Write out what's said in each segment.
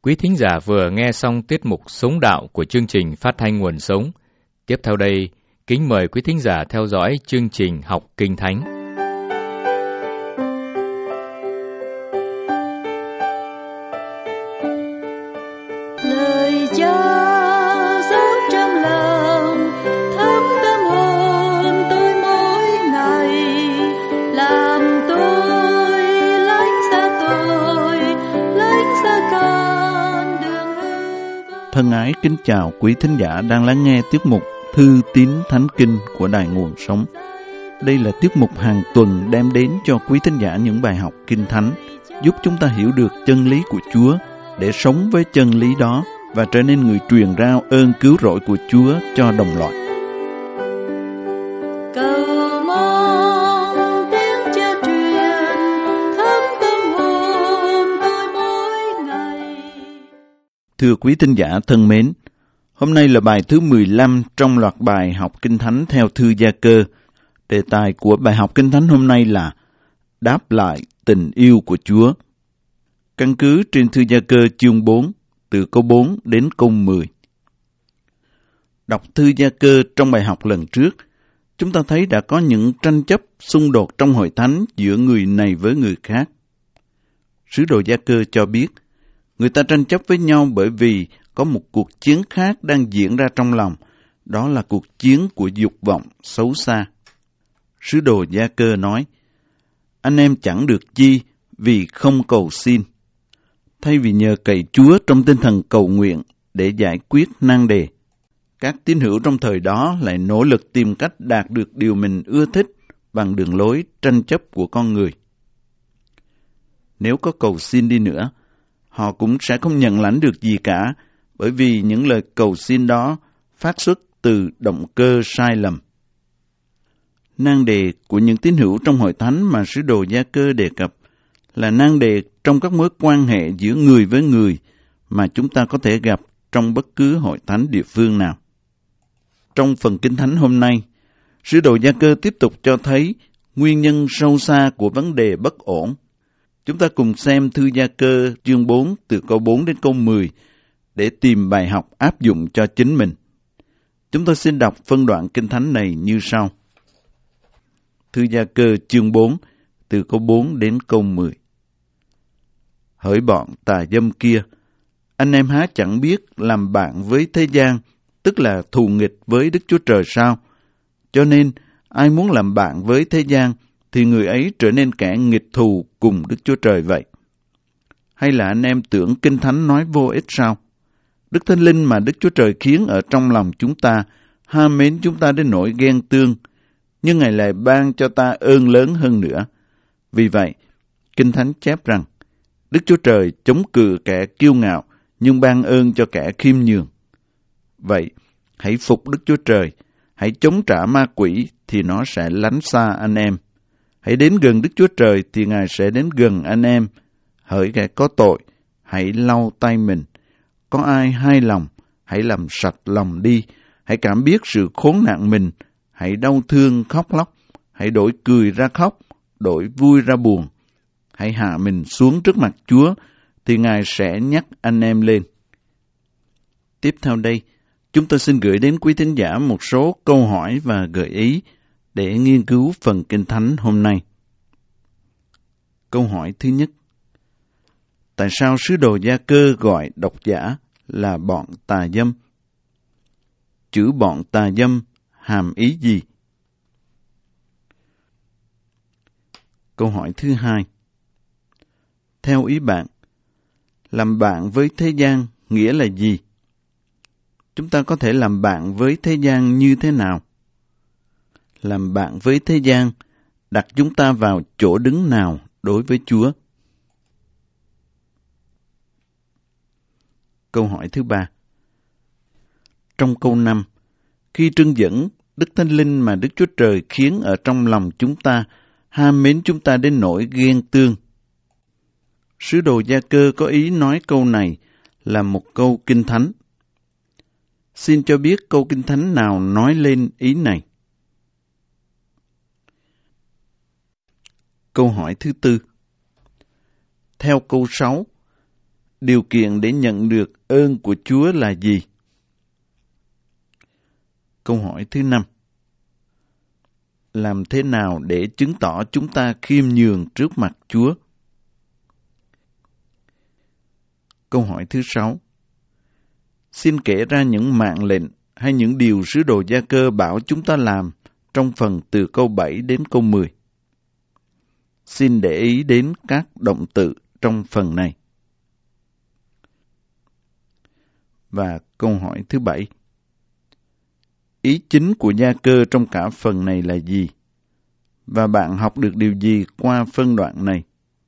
Quý thính giả vừa nghe xong tiết mục Sống Đạo của chương trình Phát thanh Nguồn Sống. Tiếp theo đây, kính mời quý thính giả theo dõi chương trình Học Kinh Thánh. Lời Cha sống trong lòng, thấm tâm hồn tôi mỗi ngày, làm tôi lánh xa con đường hư vô. Thân ái kính chào quý thính giả đang lắng nghe tiết mục Thư tín Thánh Kinh của Đài Nguồn Sống. Đây là tiết mục hàng tuần đem đến cho quý thính giả những bài học Kinh Thánh, giúp chúng ta hiểu được chân lý của Chúa, để sống với chân lý đó và trở nên người truyền rao ơn cứu rỗi của Chúa cho đồng loại. Cầu mong tiếng Cha truyền thấm tâm hồn tôi mỗi ngày. Thưa quý thính giả thân mến, hôm nay là bài thứ 15 trong loạt bài học Kinh Thánh theo thư Gia-cơ. Đề tài của bài học Kinh Thánh hôm nay là Đáp lại tình yêu của Chúa. Căn cứ trên thư Gia-cơ chương 4, từ câu 4 đến câu 10. Đọc thư Gia-cơ trong bài học lần trước, chúng ta thấy đã có những tranh chấp xung đột trong hội thánh giữa người này với người khác. Sứ đồ Gia-cơ cho biết, người ta tranh chấp với nhau bởi vì có một cuộc chiến khác đang diễn ra trong lòng, đó là cuộc chiến của dục vọng xấu xa. Sứ đồ Gia-cơ nói, anh em chẳng được chi vì không cầu xin. Thay vì nhờ cậy Chúa trong tinh thần cầu nguyện để giải quyết nan đề, các tín hữu trong thời đó lại nỗ lực tìm cách đạt được điều mình ưa thích bằng đường lối tranh chấp của con người. Nếu có cầu xin đi nữa, họ cũng sẽ không nhận lãnh được gì cả, bởi vì những lời cầu xin đó phát xuất từ động cơ sai lầm. Nan đề của những tín hữu trong hội thánh mà sứ đồ Gia-cơ đề cập là nan đề trong các mối quan hệ giữa người với người mà chúng ta có thể gặp trong bất cứ hội thánh địa phương nào. Trong phần Kinh Thánh hôm nay, sứ đồ Gia-cơ tiếp tục cho thấy nguyên nhân sâu xa của vấn đề bất ổn. Chúng ta cùng xem thư Gia-cơ chương 4 từ câu 4 đến câu 10 để tìm bài học áp dụng cho chính mình. Chúng tôi xin đọc phân đoạn Kinh Thánh này như sau. Thư Gia-cơ chương 4 từ câu 4 đến câu 10. Hỡi bọn tà dâm kia, anh em há chẳng biết làm bạn với thế gian, tức là thù nghịch với Đức Chúa Trời sao? Cho nên, ai muốn làm bạn với thế gian, thì người ấy trở nên kẻ nghịch thù cùng Đức Chúa Trời vậy. Hay là anh em tưởng Kinh Thánh nói vô ích sao? Đức Thánh Linh mà Đức Chúa Trời khiến ở trong lòng chúng ta, ham mến chúng ta đến nỗi ghen tương, nhưng Ngài lại ban cho ta ơn lớn hơn nữa. Vì vậy, Kinh Thánh chép rằng, Đức Chúa Trời chống cự kẻ kiêu ngạo, nhưng ban ơn cho kẻ khiêm nhường. Vậy, hãy phục Đức Chúa Trời, hãy chống trả ma quỷ, thì nó sẽ lánh xa anh em. Hãy đến gần Đức Chúa Trời, thì Ngài sẽ đến gần anh em. Hỡi kẻ có tội, hãy lau tay mình. Có ai hai lòng, hãy làm sạch lòng đi. Hãy cảm biết sự khốn nạn mình, hãy đau thương khóc lóc. Hãy đổi cười ra khóc, đổi vui ra buồn. Hãy hạ mình xuống trước mặt Chúa, thì Ngài sẽ nhắc anh em lên. Tiếp theo đây, chúng tôi xin gửi đến quý thính giả một số câu hỏi và gợi ý để nghiên cứu phần Kinh Thánh hôm nay. Câu hỏi thứ nhất. Tại sao sứ đồ Gia-cơ gọi độc giả là bọn tà dâm? Chữ bọn tà dâm hàm ý gì? Câu hỏi thứ hai. Theo ý bạn, làm bạn với thế gian nghĩa là gì? Chúng ta có thể làm bạn với thế gian như thế nào? Làm bạn với thế gian đặt chúng ta vào chỗ đứng nào đối với Chúa? Câu hỏi thứ ba. Trong câu 5, khi trưng dẫn Đức Thánh Linh mà Đức Chúa Trời khiến ở trong lòng chúng ta, ham mến chúng ta đến nỗi ghen tương, sứ đồ Gia-cơ có ý nói câu này là một câu Kinh Thánh. Xin cho biết câu Kinh Thánh nào nói lên ý này. Câu hỏi thứ tư. Theo câu 6, điều kiện để nhận được ơn của Chúa là gì? Câu hỏi thứ 5. Làm thế nào để chứng tỏ chúng ta khiêm nhường trước mặt Chúa? Câu hỏi thứ 6. Xin kể ra những mạng lệnh hay những điều sứ đồ Gia-cơ bảo chúng ta làm trong phần từ câu 7 đến câu 10. Xin để ý đến các động từ trong phần này. Và câu hỏi thứ 7. Ý chính của Gia-cơ trong cả phần này là gì? Và bạn học được điều gì qua phân đoạn này?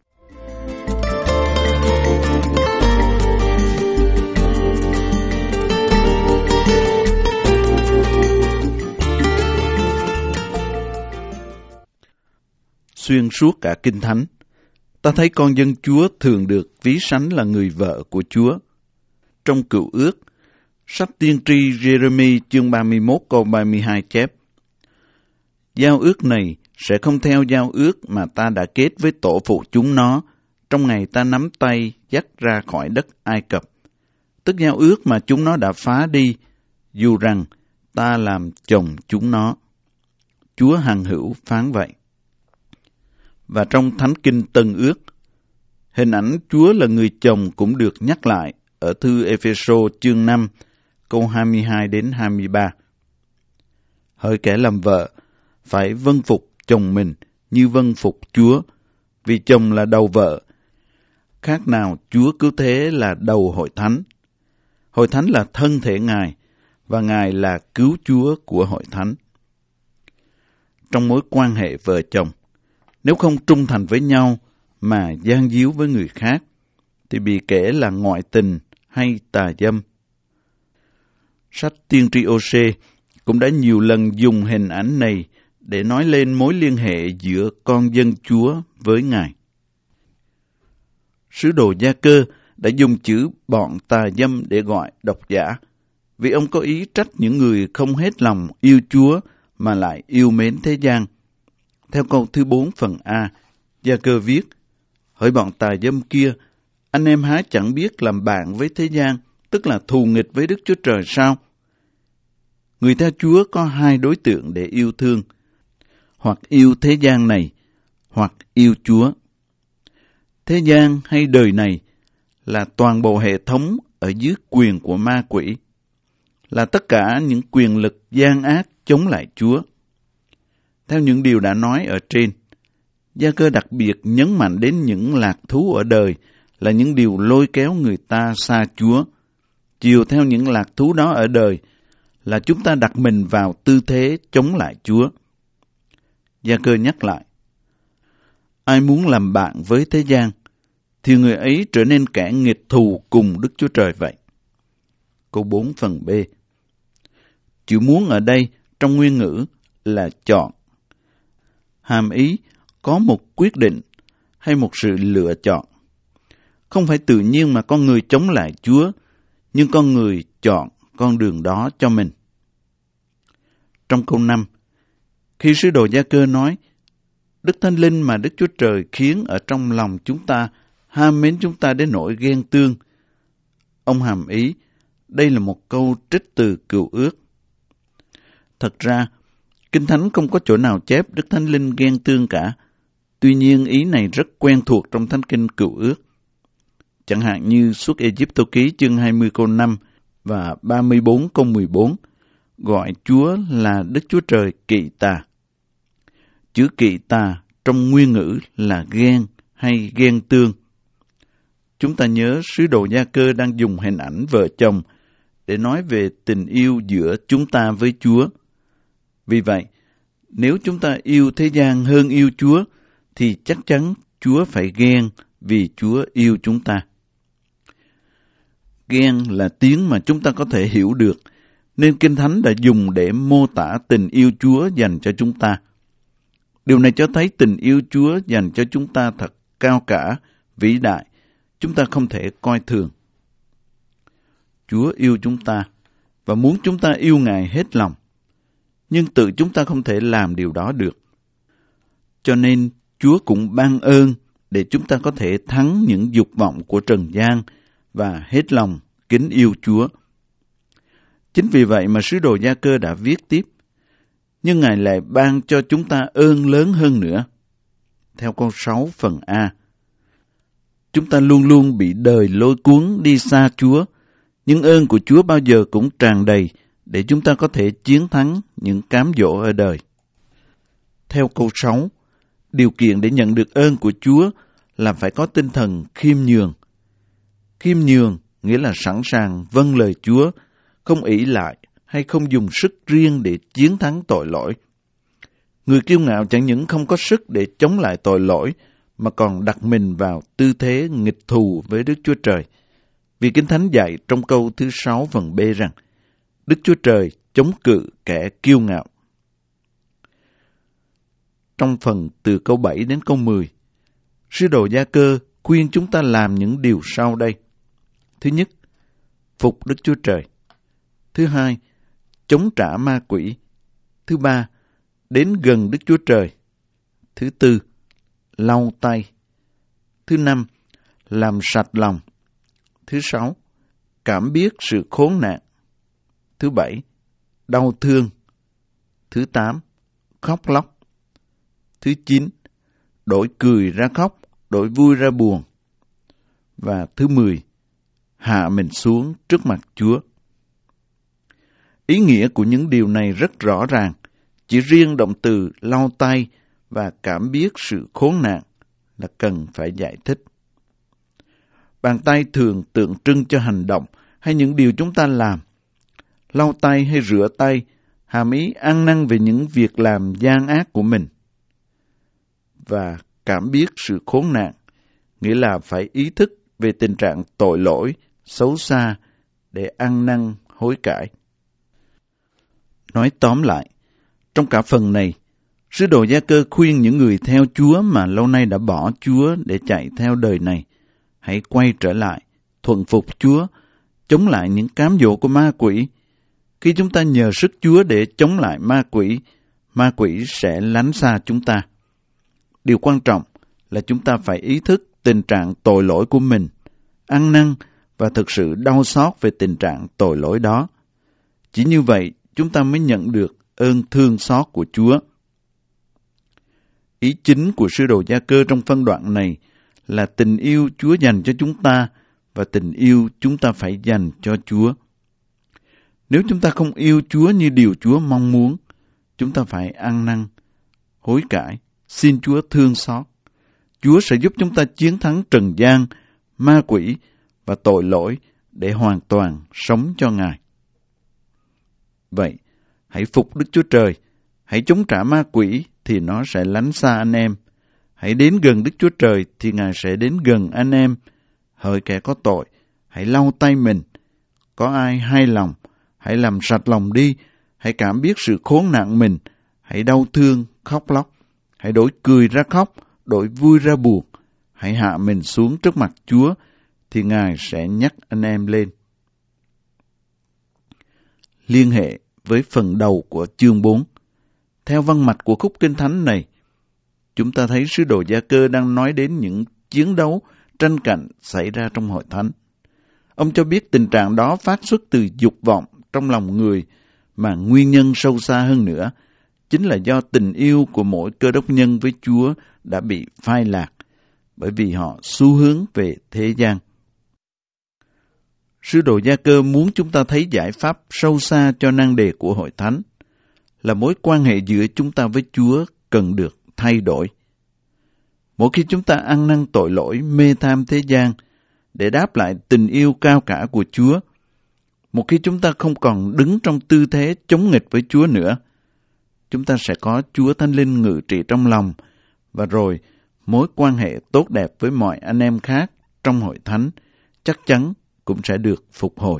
Xuyên suốt cả Kinh Thánh, ta thấy con dân Chúa thường được ví sánh là người vợ của Chúa. Trong Cựu Ước, sách tiên tri Giê-rê-mi chương 31 câu 32 chép: Giao ước này sẽ không theo giao ước mà ta đã kết với tổ phụ chúng nó trong ngày ta nắm tay dắt ra khỏi đất Ai Cập, tức giao ước mà chúng nó đã phá đi, dù rằng ta làm chồng chúng nó. Chúa hằng hữu phán vậy. Và trong Thánh Kinh Tân Ước, hình ảnh Chúa là người chồng cũng được nhắc lại ở thư Ê-phê-sô chương 5, câu 22 đến 23. Hỡi kẻ làm vợ, phải vâng phục chồng mình như vâng phục Chúa, vì chồng là đầu vợ. Khác nào Chúa cứu thế là đầu hội thánh. Hội thánh là thân thể Ngài, và Ngài là cứu Chúa của hội thánh. Trong mối quan hệ vợ chồng, nếu không trung thành với nhau mà gian díu với người khác, thì bị kể là ngoại tình hay tà dâm. Sách tiên tri Ô-sê cũng đã nhiều lần dùng hình ảnh này để nói lên mối liên hệ giữa con dân Chúa với Ngài. Sứ đồ Gia-cơ đã dùng chữ bọn tà dâm để gọi độc giả, vì ông có ý trách những người không hết lòng yêu Chúa mà lại yêu mến thế gian. Theo câu thứ 4 phần A, Gia-cơ viết: Hỡi bọn tà dâm kia, anh em há chẳng biết làm bạn với thế gian, tức là thù nghịch với Đức Chúa Trời sao? Người theo Chúa có hai đối tượng để yêu thương, hoặc yêu thế gian này, hoặc yêu Chúa. Thế gian hay đời này là toàn bộ hệ thống ở dưới quyền của ma quỷ, là tất cả những quyền lực gian ác chống lại Chúa. Theo những điều đã nói ở trên, Gia-cơ đặc biệt nhấn mạnh đến những lạc thú ở đời là những điều lôi kéo người ta xa Chúa. Chiều theo những lạc thú đó ở đời là chúng ta đặt mình vào tư thế chống lại Chúa. Gia-cơ nhắc lại: Ai muốn làm bạn với thế gian, thì người ấy trở nên kẻ nghịch thù cùng Đức Chúa Trời vậy. Câu 4 phần B. Chữ muốn ở đây trong nguyên ngữ là chọn. Hàm ý có một quyết định hay một sự lựa chọn. Không phải tự nhiên mà con người chống lại Chúa, nhưng con người chọn con đường đó cho mình. Trong câu 5, khi sứ đồ Gia-cơ nói: Đức Thánh Linh mà Đức Chúa Trời khiến ở trong lòng chúng ta ham mến chúng ta đến nỗi ghen tương, ông hàm ý đây là một câu trích từ Cựu Ước. Thật ra, Kinh Thánh không có chỗ nào chép Đức Thánh Linh ghen tương cả. Tuy nhiên, ý này rất quen thuộc trong Thánh Kinh Cựu Ước. Chẳng hạn như Xuất Ê-díp-tô ký chương 20 câu 5 và 34 câu 14, gọi Chúa là Đức Chúa Trời kỵ tà. Chữ kỵ tà trong nguyên ngữ là ghen hay ghen tương. Chúng ta nhớ sứ đồ Gia-cơ đang dùng hình ảnh vợ chồng để nói về tình yêu giữa chúng ta với Chúa. Vì vậy, nếu chúng ta yêu thế gian hơn yêu Chúa, thì chắc chắn Chúa phải ghen vì Chúa yêu chúng ta. Ghen là tiếng mà chúng ta có thể hiểu được, nên Kinh Thánh đã dùng để mô tả tình yêu Chúa dành cho chúng ta. Điều này cho thấy tình yêu Chúa dành cho chúng ta thật cao cả, vĩ đại, chúng ta không thể coi thường. Chúa yêu chúng ta và muốn chúng ta yêu Ngài hết lòng, nhưng tự chúng ta không thể làm điều đó được. Cho nên Chúa cũng ban ơn để chúng ta có thể thắng những dục vọng của trần gian và hết lòng kính yêu Chúa. Chính vì vậy mà sứ đồ Gia Cơ đã viết tiếp, nhưng Ngài lại ban cho chúng ta ơn lớn hơn nữa. Theo câu 6 phần A, chúng ta luôn luôn bị đời lôi cuốn đi xa Chúa, nhưng ơn của Chúa bao giờ cũng tràn đầy để chúng ta có thể chiến thắng những cám dỗ ở đời. Theo câu 6, điều kiện để nhận được ơn của Chúa là phải có tinh thần khiêm nhường. Khiêm nhường nghĩa là sẵn sàng vâng lời Chúa, không ỷ lại hay không dùng sức riêng để chiến thắng tội lỗi. Người kiêu ngạo chẳng những không có sức để chống lại tội lỗi, mà còn đặt mình vào tư thế nghịch thù với Đức Chúa Trời. Vì Kinh Thánh dạy trong câu thứ 6 phần B rằng, Đức Chúa Trời chống cự kẻ kiêu ngạo. Trong phần từ câu 7 đến câu 10, sứ đồ Gia Cơ khuyên chúng ta làm những điều sau đây. Thứ nhất, phục Đức Chúa Trời. Thứ hai, chống trả ma quỷ. Thứ ba, đến gần Đức Chúa Trời. Thứ tư, lau tay. Thứ năm, làm sạch lòng. Thứ sáu, cảm biết sự khốn nạn. Thứ bảy, đau thương. Thứ tám, khóc lóc. Thứ chín, đổi cười ra khóc, đổi vui ra buồn. Và thứ 10, hạ mình xuống trước mặt Chúa. Ý nghĩa của những điều này rất rõ ràng, chỉ riêng động từ lau tay và cảm biết sự khốn nạn là cần phải giải thích. Bàn tay thường tượng trưng cho hành động hay những điều chúng ta làm. Lau tay hay rửa tay hàm ý ăn năn về những việc làm gian ác của mình. Và cảm biết sự khốn nạn nghĩa là phải ý thức về tình trạng tội lỗi, xấu xa để ăn năn hối cải. Nói tóm lại, trong cả phần này, sứ đồ Gia Cơ khuyên những người theo Chúa mà lâu nay đã bỏ Chúa để chạy theo đời này, hãy quay trở lại, thuần phục Chúa, chống lại những cám dỗ của ma quỷ. Khi chúng ta nhờ sức Chúa để chống lại ma quỷ sẽ lánh xa chúng ta. Điều quan trọng là chúng ta phải ý thức tình trạng tội lỗi của mình, ăn năn và thực sự đau xót về tình trạng tội lỗi đó. Chỉ như vậy, chúng ta mới nhận được ơn thương xót của Chúa. Ý chính của sứ đồ Gia Cơ trong phân đoạn này là tình yêu Chúa dành cho chúng ta và tình yêu chúng ta phải dành cho Chúa. Nếu chúng ta không yêu Chúa như điều Chúa mong muốn, chúng ta phải ăn năn, hối cải, xin Chúa thương xót. Chúa sẽ giúp chúng ta chiến thắng trần gian, ma quỷ và tội lỗi để hoàn toàn sống cho Ngài. Vậy, hãy phục Đức Chúa Trời, hãy chống trả ma quỷ thì nó sẽ lánh xa anh em. Hãy đến gần Đức Chúa Trời thì Ngài sẽ đến gần anh em. Hỡi kẻ có tội, hãy lau tay mình. Có ai hay lòng, hãy làm sạch lòng đi. Hãy cảm biết sự khốn nạn mình. Hãy đau thương, khóc lóc. Hãy đổi cười ra khóc, đổi vui ra buồn. Hãy hạ mình xuống trước mặt Chúa thì Ngài sẽ nhắc anh em lên. Liên hệ với phần đầu của chương 4. Theo văn mạch của khúc Kinh Thánh này, chúng ta thấy sứ đồ Gia Cơ đang nói đến những chiến đấu, tranh cạnh xảy ra trong hội thánh. Ông cho biết tình trạng đó phát xuất từ dục vọng trong lòng người, mà nguyên nhân sâu xa hơn nữa, chính là do tình yêu của mỗi cơ đốc nhân với Chúa đã bị phai lạc, bởi vì họ xu hướng về thế gian. Sứ đồ Gia Cơ muốn chúng ta thấy giải pháp sâu xa cho nan đề của hội thánh, là mối quan hệ giữa chúng ta với Chúa cần được thay đổi. Mỗi khi chúng ta ăn năn tội lỗi, mê tham thế gian, để đáp lại tình yêu cao cả của Chúa, một khi chúng ta không còn đứng trong tư thế chống nghịch với Chúa nữa, chúng ta sẽ có Chúa Thánh Linh ngự trị trong lòng, và rồi mối quan hệ tốt đẹp với mọi anh em khác trong hội thánh chắc chắn cũng sẽ được phục hồi.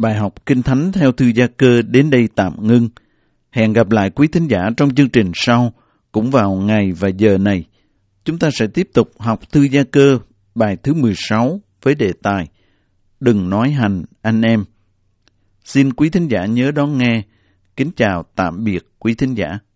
bài học Kinh Thánh theo Thư Gia Cơ đến đây tạm ngưng. Hẹn gặp lại quý thính giả trong chương trình sau, cũng vào ngày và giờ này. Chúng ta sẽ tiếp tục học Thư Gia Cơ bài thứ 16 với đề tài Đừng nói hành anh em. Xin quý thính giả nhớ đón nghe. Kính chào tạm biệt quý thính giả.